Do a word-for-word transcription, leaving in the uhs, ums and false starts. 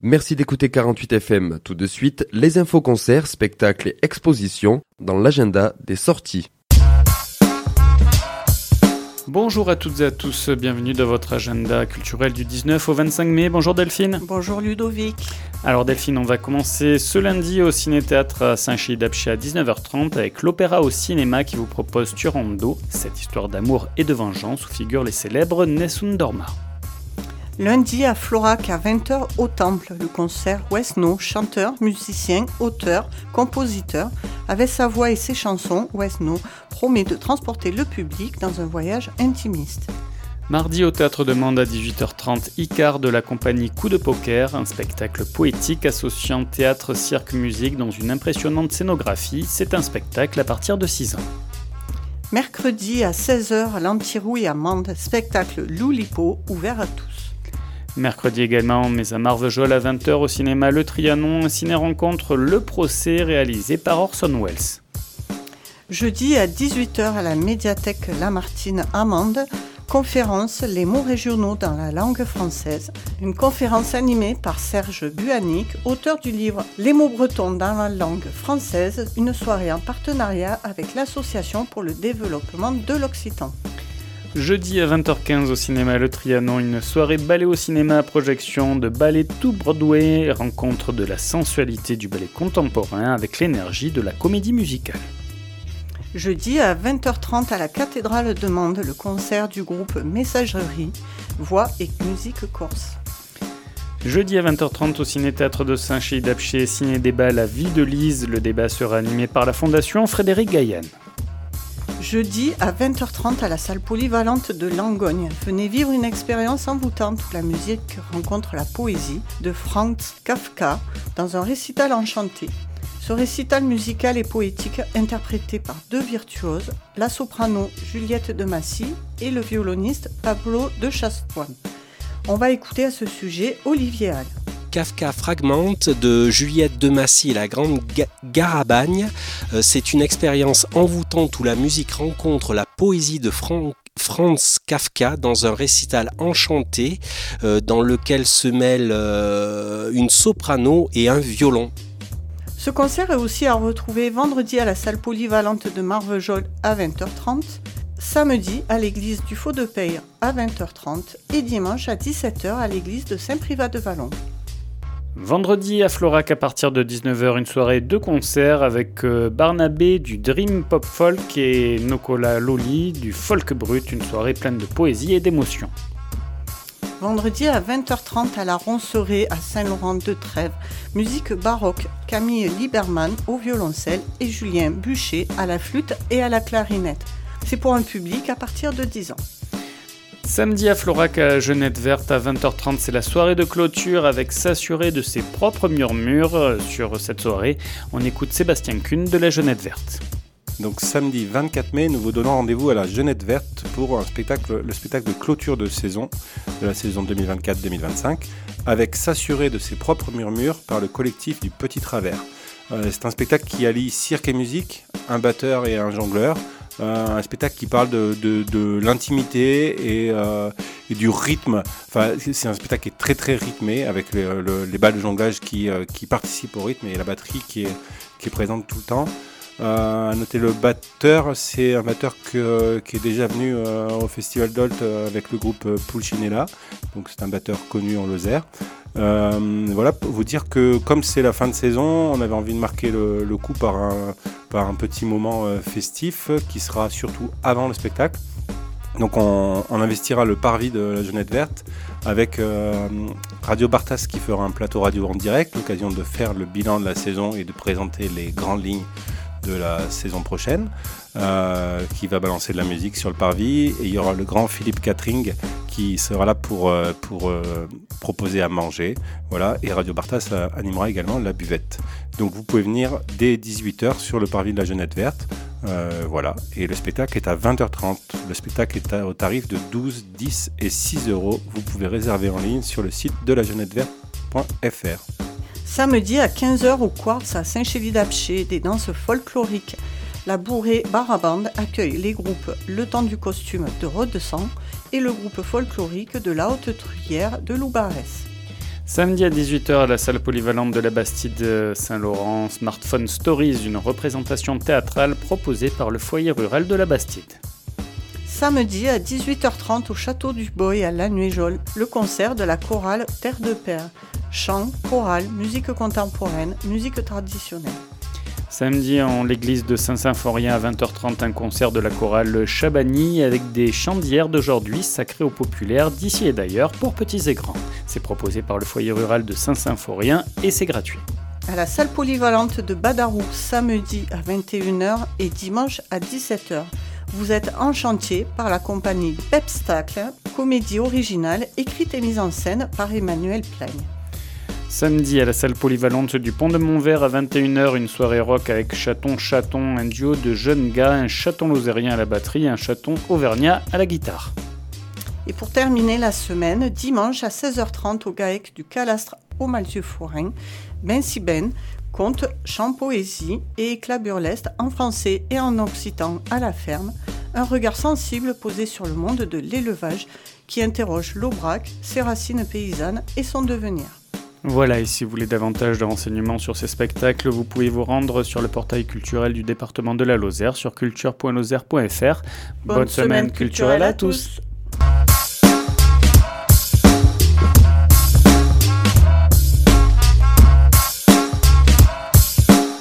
Merci d'écouter quarante-huit F M. Tout de suite, les infos concerts, spectacles et expositions dans l'agenda des sorties. Bonjour à toutes et à tous, bienvenue dans votre agenda culturel du dix-neuf au vingt-cinq mai. Bonjour Delphine. Bonjour Ludovic. Alors Delphine, on va commencer ce lundi au Ciné-Théâtre à Saint-Chély-d'Apcher à dix-neuf heures trente avec l'Opéra au cinéma qui vous propose Turando, cette histoire d'amour et de vengeance où figurent les célèbres Nessun Dorma. Lundi à Florac à vingt heures au Temple, le concert Wesno, chanteur, musicien, auteur, compositeur. Avec sa voix et ses chansons, Wesno promet de transporter le public dans un voyage intimiste. Mardi au Théâtre de Mende à dix-huit heures trente, Icare de la compagnie Coup de Poker, un spectacle poétique associant théâtre, cirque, musique dans une impressionnante scénographie. C'est un spectacle à partir de six ans. Mercredi à seize heures à l'Antirouille à Mende, spectacle Loulipo, ouvert à tous. Mercredi également, mais à Marvejols à vingt heures au cinéma Le Trianon, un ciné-rencontre Le Procès réalisé par Orson Welles. Jeudi à dix-huit heures à la médiathèque Lamartine à Mende, conférence Les mots régionaux dans la langue française. Une conférence animée par Serge Buanic, auteur du livre Les mots bretons dans la langue française, une soirée en partenariat avec l'Association pour le développement de l'Occitan. Jeudi à vingt heures quinze au cinéma Le Trianon, une soirée ballet au cinéma à projection de ballet tout Broadway, rencontre de la sensualité du ballet contemporain avec l'énergie de la comédie musicale. Jeudi à vingt heures trente à la cathédrale de Mende, le concert du groupe Messagerie, voix et musique corse. Jeudi à vingt heures trente au Ciné-Théâtre de Saint-Chély-d'Apcher, ciné-débat La vie de Lise. Le débat sera animé par la Fondation Frédéric Gaillan. Jeudi à vingt heures trente à la salle polyvalente de Langogne. Venez vivre une expérience envoûtante où la musique rencontre la poésie de Franz Kafka dans un récital enchanté. Ce récital musical et poétique interprété par deux virtuoses, la soprano Juliette de Massy et le violoniste Pablo de Chastoine. On va écouter à ce sujet Olivier Hall. Kafka Fragmente de Juliette de Massy et la Grande Ga- Garabagne. Euh, c'est une expérience envoûtante où la musique rencontre la poésie de Fran- Franz Kafka dans un récital enchanté euh, dans lequel se mêlent euh, une soprano et un violon. Ce concert est aussi à retrouver vendredi à la salle polyvalente de Marvejols à vingt heures trente, samedi à l'église du Faux-de-Peyre à vingt heures trente et dimanche à dix-sept heures à l'église de Saint-Privat-de-Vallon. Vendredi à Florac à partir de dix-neuf heures, une soirée de concert avec euh, Barnabé du Dream Pop Folk et Nocola Loli du Folk Brut, une soirée pleine de poésie et d'émotion. Vendredi à vingt heures trente à la Roncerie à Saint-Laurent-de-Trèves, musique baroque, Camille Liberman au violoncelle et Julien Bucher à la flûte et à la clarinette. C'est pour un public à partir de dix ans. Samedi à Florac à Genette Verte à vingt heures trente, c'est la soirée de clôture avec S'assurer de ses propres murmures. Sur cette soirée, on écoute Sébastien Kuhn de la Genette Verte. Donc samedi vingt-quatre mai, nous vous donnons rendez-vous à la Genette Verte pour un spectacle, le spectacle de clôture de saison, de la saison deux mille vingt-quatre deux mille vingt-cinq, avec S'assurer de ses propres murmures par le collectif du Petit Travers. Euh, c'est un spectacle qui allie cirque et musique, un batteur et un jongleur. Euh, un spectacle qui parle de, de, de l'intimité et, euh, et du rythme. Enfin, c'est un spectacle qui est très très rythmé avec les, le, les balles de jonglage qui, euh, qui participent au rythme et la batterie qui est, qui est présente tout le temps. Euh, à noter le batteur, c'est un batteur que, qui est déjà venu euh, au Festival d'Olt euh, avec le groupe Pulcinella, donc c'est un batteur connu en Lozère. Euh, voilà, pour vous dire que comme c'est la fin de saison, on avait envie de marquer le, le coup par un, par un petit moment euh, festif qui sera surtout avant le spectacle. Donc on, on investira le parvis de la Genette Verte avec euh, Radio Bartas qui fera un plateau radio en direct, l'occasion de faire le bilan de la saison et de présenter les grandes lignes de la saison prochaine, euh, qui va balancer de la musique sur le parvis, et il y aura le grand Philippe Catering qui sera là pour, euh, pour euh, proposer à manger, voilà, et Radio Bartas euh, animera également la buvette. Donc vous pouvez venir dès dix-huit heures sur le parvis de la Genette Verte, euh, voilà, et le spectacle est à vingt heures trente. Le spectacle est à, au tarif de douze, dix et six euros. Vous pouvez réserver en ligne sur le site de la genette verte point f r. Samedi à quinze heures au Quartz à Saint-Chély-d'Apcher, des danses folkloriques. La Bourrée Barabande accueille les groupes Le Temps du Costume de Rodescent et le groupe folklorique de la Haute-Truyère de Loubarès. Samedi à dix-huit heures à la salle polyvalente de la Bastide Saint-Laurent, Smartphone Stories, une représentation théâtrale proposée par le foyer rural de la Bastide. Samedi à dix-huit heures trente au Château du Boy à Lanuéjol, le concert de la chorale Terre de Père. Chant, chorale, musique contemporaine, musique traditionnelle. Samedi en l'église de Saint-Symphorien à vingt heures trente, un concert de la chorale Chabani avec des chants d'hier d'aujourd'hui sacrés aux populaires d'ici et d'ailleurs pour petits et grands. C'est proposé par le foyer rural de Saint-Symphorien et c'est gratuit. À la salle polyvalente de Badarou, samedi à vingt et une heures et dimanche à dix-sept heures. Vous êtes en chantier par la compagnie Pepstacle, comédie originale écrite et mise en scène par Emmanuel Plaigne. Samedi à la salle polyvalente du Pont de Montvert à vingt et une heures, une soirée rock avec Chaton Chaton, un duo de jeunes gars, un chaton lozérien à la batterie et un chaton auvergnat à la guitare. Et pour terminer la semaine, dimanche à seize heures trente au GAEC du Calastre au Malzieu-Forain, Ben Siben, conte, chant, poésie et éclat burlesque en français et en occitan à la ferme, un regard sensible posé sur le monde de l'élevage qui interroge l'aubrac, ses racines paysannes et son devenir. Voilà, et si vous voulez davantage de renseignements sur ces spectacles, vous pouvez vous rendre sur le portail culturel du département de la Lozère sur culture point lozère point f r. Bonne, Bonne semaine culturelle à tous.